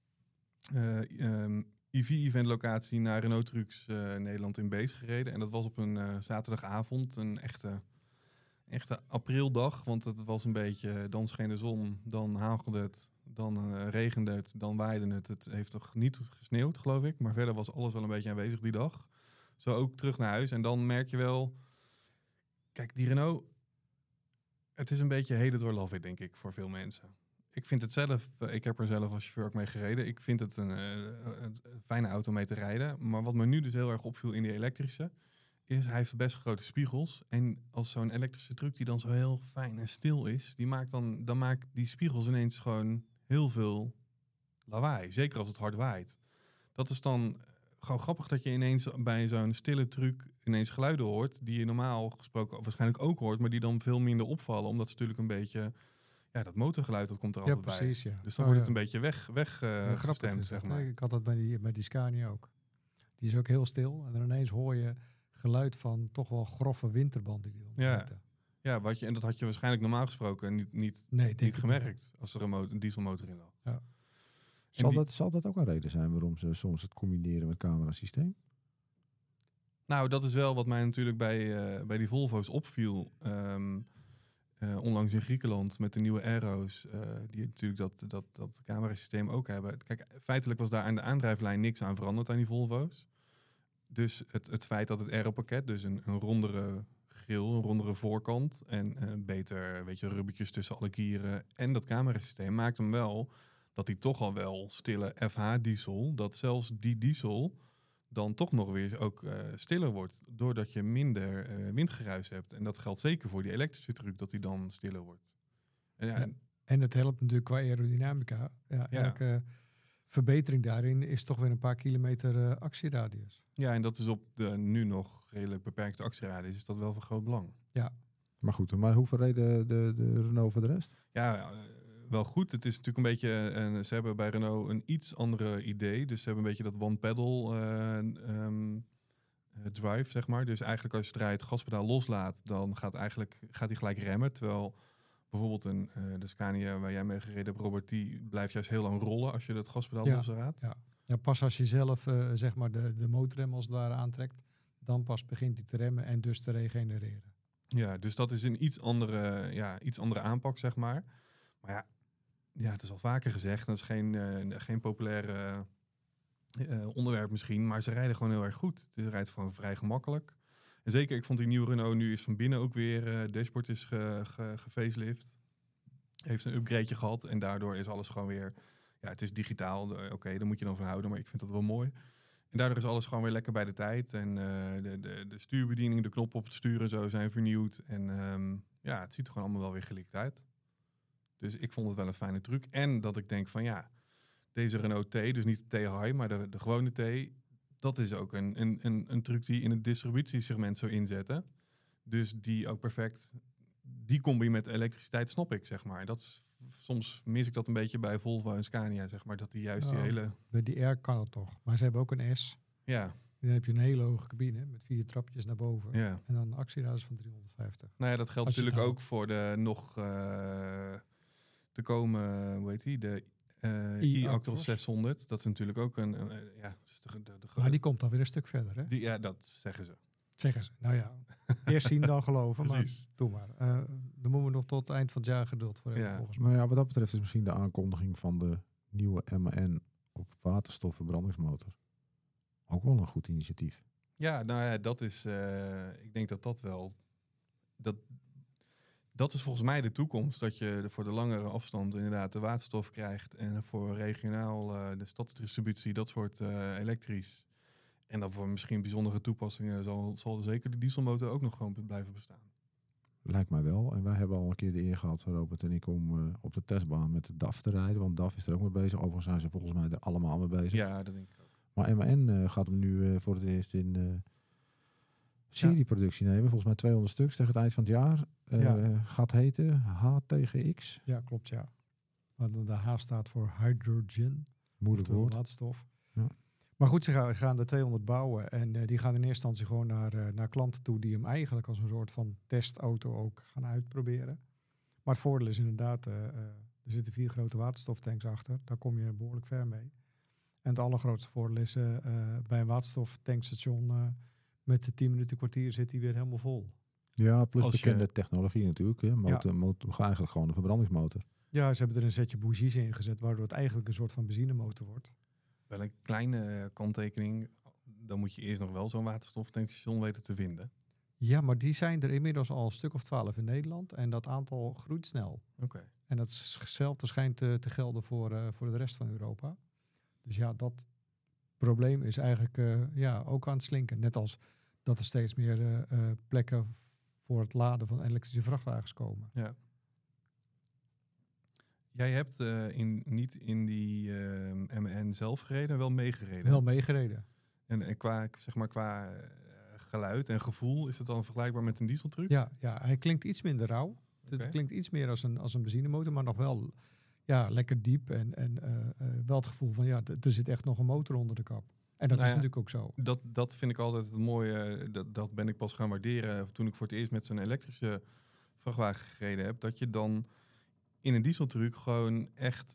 uh, um, I V-event locatie naar Renault Trucks uh, Nederland in Bees gereden. En dat was op een uh, zaterdagavond, een echte, echte aprildag. Want het was een beetje, dan scheen de zon, dan hagelde het, dan uh, regende het, dan waaide het. Het heeft toch niet gesneeuwd, geloof ik. Maar verder was alles wel een beetje aanwezig die dag. Zo ook terug naar huis. En dan merk je wel... Kijk, die Renault... Het is een beetje heden door love it, denk ik, voor veel mensen. Ik vind het zelf... Ik heb er zelf als chauffeur ook mee gereden. Ik vind het een, een fijne auto mee te rijden. Maar wat me nu dus heel erg opviel in die elektrische... is hij heeft best grote spiegels. En als zo'n elektrische truck die dan zo heel fijn en stil is... die maakt dan, dan maakt die spiegels ineens gewoon heel veel lawaai. Zeker als het hard waait. Dat is dan... Gewoon grappig dat je ineens bij zo'n stille truc ineens geluiden hoort... die je normaal gesproken waarschijnlijk ook hoort... maar die dan veel minder opvallen. Omdat het natuurlijk een beetje... Ja, dat motorgeluid, dat komt er Ja, altijd precies, bij. ja. Dus dan Oh, wordt ja. het een beetje weg, weg uh, Ja, grappig gestemd, is zeg dat, maar. hè? Ik had dat bij die, bij die Scania ook. Die is ook heel stil. En dan ineens hoor je geluid van toch wel grove winterband die die dan Ja. zitten. Ja, wat je, en dat had je waarschijnlijk normaal gesproken niet, niet, Nee, denk niet ik gemerkt... als er een, motor, een dieselmotor in lag. Ja. Zal, die, dat, zal dat ook een reden zijn waarom ze soms het combineren met camerasysteem? Nou, dat is wel wat mij natuurlijk bij, uh, bij die Volvo's opviel... Um, Uh, onlangs in Griekenland met de nieuwe Aero's, uh, die natuurlijk dat, dat, dat camerasysteem ook hebben. Kijk, feitelijk was daar aan de aandrijflijn niks aan veranderd aan die Volvo's. Dus het, het feit dat het Aero-pakket, dus een, een rondere grill, een rondere voorkant en uh, beter, weet je, rubbertjes tussen alle kieren en dat camerasysteem maakt hem wel dat hij toch al wel stille F H-diesel, dat zelfs die diesel dan toch nog weer ook uh, stiller wordt, doordat je minder uh, windgeruis hebt. En dat geldt zeker voor die elektrische truc, dat die dan stiller wordt. En, ja, Ja. En het helpt natuurlijk qua aerodynamica. Ja, Ja. Elke verbetering daarin is toch weer een paar kilometer uh, actieradius. ja, en dat is op de nu nog redelijk beperkte actieradius, is dat wel van groot belang. Maar goed, maar hoeveel reden de, de Renault voor de rest? Ja, uh, wel goed. Het is natuurlijk een beetje, uh, ze hebben bij Renault een iets andere idee. Dus ze hebben een beetje dat one-pedal uh, um, drive, zeg maar. Dus eigenlijk als je het gaspedaal loslaat, dan gaat, eigenlijk, gaat hij gelijk remmen. Terwijl bijvoorbeeld een, uh, de Scania waar jij mee gereden hebt, Robert, die blijft juist heel lang rollen als je het gaspedaal Ja, loslaat. ja. Ja, pas als je zelf uh, zeg maar de, de motorrem als het ware aantrekt, dan pas begint hij te remmen en dus te regenereren. Ja, dus dat is een iets andere, ja, iets andere aanpak, zeg maar. Maar ja, ja, het is al vaker gezegd. Dat is geen, uh, geen populair uh, onderwerp misschien. Maar ze rijden gewoon heel erg goed. Het rijdt gewoon vrij gemakkelijk. En zeker, ik vond die nieuwe Renault nu is van binnen ook weer... Uh, dashboard is ge, ge, gefacelift. Heeft een upgradeje gehad. En daardoor is alles gewoon weer... Ja, het is digitaal. Oké, okay, daar moet je dan van houden. Maar ik vind dat wel mooi. En daardoor is alles gewoon weer lekker bij de tijd. En uh, de, de, de stuurbediening, de knoppen op het stuur en zo zijn vernieuwd. En um, ja, het ziet er gewoon allemaal wel weer gelikt uit. Dus ik vond het wel een fijne truc. En dat ik denk van ja, deze Renault T, dus niet de T-High, maar de, de gewone T... dat is ook een, een, een, een truc die in het distributiesegment zou inzetten. Dus die ook perfect... Die combi met elektriciteit snap ik, zeg maar. Dat is, soms mis ik dat een beetje bij Volvo en Scania, zeg maar. Dat die juist Oh, die hele... Bij die R kan het toch. Maar ze hebben ook een S. Ja. Dan heb je een hele hoge cabine met vier trapjes naar boven. Ja. En dan een actieradius van driehonderdvijftig. Nou ja, dat geldt Als je het natuurlijk ook houdt. voor de nog uh, te komen, hoe heet die? De uh, i-Actros. i-Actros zeshonderd. Dat is natuurlijk ook een... een, een ja, de, de, de, Maar die komt dan weer een stuk verder, hè? die, ja, dat zeggen ze. Zeggen ze. Nou ja, eerst zien dan geloven. Precies. Maar doe maar. Uh, dan moeten we nog tot het eind van het jaar geduld voor hebben, Ja. volgens mij. Nou ja, wat dat betreft is misschien de aankondiging van de nieuwe M A N op waterstofverbrandingsmotor ook wel een goed initiatief. Ja, nou ja, dat is... Uh, ik denk dat dat wel... Dat, dat is volgens mij de toekomst. Dat je voor de langere afstand inderdaad de waterstof krijgt. En voor regionaal uh, de stadsdistributie, dat soort uh, elektrisch. En dan voor misschien bijzondere toepassingen zal, zal zeker de dieselmotor ook nog gewoon blijven bestaan. Lijkt mij wel. En wij hebben al een keer de eer gehad, Robert en ik, om uh, op de testbaan met de D A F te rijden. Want D A F is er ook mee bezig. Overigens zijn ze volgens mij er allemaal mee bezig. Ja, dat denk ik ook. Maar M A N uh, gaat hem nu uh, voor het eerst in uh, serieproductie nemen. Volgens mij tweehonderd stuks tegen het eind van het jaar. Uh, Ja. Gaat heten H T G X. Ja, klopt, ja. Want de H staat voor hydrogen. Moeilijk oftewel woord. waterstof. Ja. Maar goed, ze gaan, gaan de tweehonderd bouwen. En uh, die gaan in eerste instantie gewoon naar, uh, naar klanten toe die hem eigenlijk als een soort van testauto ook gaan uitproberen. Maar het voordeel is inderdaad, uh, uh, er zitten vier grote waterstoftanks achter. Daar kom je behoorlijk ver mee. En het allergrootste voordeel is, uh, uh, bij een waterstoftankstation uh, met de tien minuten kwartier zit hij weer helemaal vol. Ja, plus Als je- bekende technologie natuurlijk. Hè. Motor, motor, eigenlijk gewoon een verbrandingsmotor. Ja, ze hebben er een setje bougies in gezet, waardoor het eigenlijk een soort van benzinemotor wordt. Wel een kleine uh, kanttekening. Dan moet je eerst nog wel zo'n waterstoftankstation weten te vinden. Ja, maar die zijn er inmiddels al een stuk of twaalf in Nederland. En dat aantal groeit snel. Oké. Okay. En datzelfde schijnt te, te gelden voor, uh, voor de rest van Europa. Dus ja, dat probleem is eigenlijk uh, ja, ook aan het slinken. Net als dat er steeds meer uh, uh, plekken voor het laden van elektrische vrachtwagens komen. Ja. Jij hebt uh, in, niet in die uh, M A N zelf gereden, wel meegereden. Wel meegereden. En, en qua, zeg maar, qua uh, geluid en gevoel, is het dan vergelijkbaar met een dieseltruc? Ja, ja, hij klinkt iets minder rauw. Het Okay. klinkt iets meer als een, als een benzinemotor, maar nog wel ja, lekker diep. En, en uh, uh, wel het gevoel van, ja, d- er zit echt nog een motor onder de kap. En dat Nou is ja, natuurlijk ook zo. Dat, dat vind ik altijd het mooie. Dat, dat ben ik pas gaan waarderen toen ik voor het eerst met zo'n elektrische vrachtwagen gereden heb. Dat je dan in een dieseltruc gewoon echt...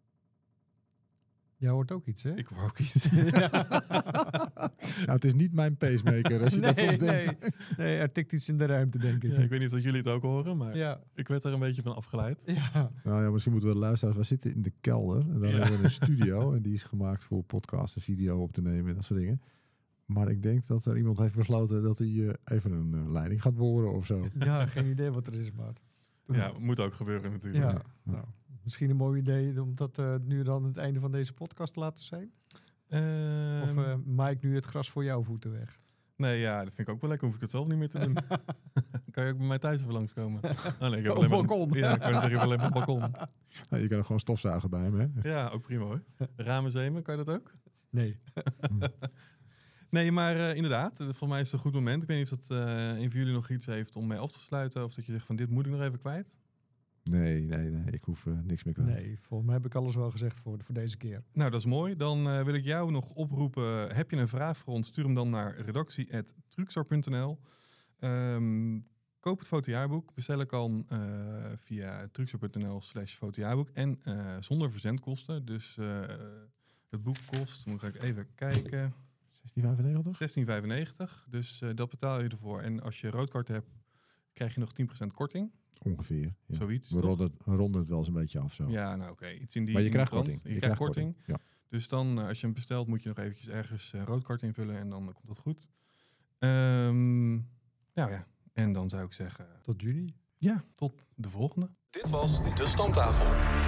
Jij hoort ook iets, hè? Ik hoor ook iets. Nou, het is niet mijn pacemaker, als je dat soms nee, denkt. nee, er tikt iets in de ruimte, denk ik. Ja, ik weet niet of jullie het ook horen, maar Ja, ik werd er een beetje van afgeleid. ja. Nou ja, misschien moeten we de luisteraars... We zitten in de kelder en daar Ja. hebben we een studio. En die is gemaakt voor podcast en video op te nemen en dat soort dingen. Maar ik denk dat er iemand heeft besloten dat hij uh, even een uh, leiding gaat boren of zo. ja, geen idee wat er is, maar... Ja, moet ook gebeuren natuurlijk. Ja, nou, misschien een mooi idee om dat uh, nu dan het einde van deze podcast te laten zijn. Ehm, Of uh, maak ik nu het gras voor jouw voeten weg? Nee, ja, dat vind ik ook wel lekker. Hoef ik het zelf niet meer te doen. Kan je ook bij mij thuis even langskomen? Oh, nee, ik heb Op alleen maar- balkon. Ja, ik kan zeggen, ik heb alleen maar een balkon. Nou, je kan er gewoon stofzuigen bij hem, hè? Ja, ook prima hoor. Ramen zemen, kan je dat ook? Nee. Nee, maar uh, inderdaad, uh, volgens mij is het een goed moment. Ik weet niet of dat uh, een van jullie nog iets heeft om mee af te sluiten. Of dat je zegt van dit moet ik nog even kwijt. Nee, nee, nee. Ik hoef uh, niks meer kwijt. Nee, volgens mij heb ik alles wel gezegd voor, voor deze keer. Nou, dat is mooi. Dan uh, wil ik jou nog oproepen. Heb je een vraag voor ons? Stuur hem dan naar redactie apenstaartje truckstar punt n l. Um, koop het fotojaarboek. Bestellen kan uh, via truckstar punt n l slash fotojaarboek. En uh, zonder verzendkosten. Dus uh, het boek kost, moet ik even kijken... zestien vijfennegentig? zestien vijfennegentig. Dus uh, dat betaal je ervoor. En als je roodkaart hebt, krijg je nog tien procent korting. Ongeveer. Ja. Zoiets. We toch? ronden het, ronden het wel eens een beetje af zo. Ja, nou oké. Iets in die maar je in krijgt die trant. korting. Je, krijgt korting. Ja. Dus dan, uh, als je hem bestelt, moet je nog eventjes ergens uh, roodkart invullen en dan uh, komt dat goed. Um, nou ja, en dan zou ik zeggen... Tot juni. Ja, tot de volgende. Dit was De Stamtafel.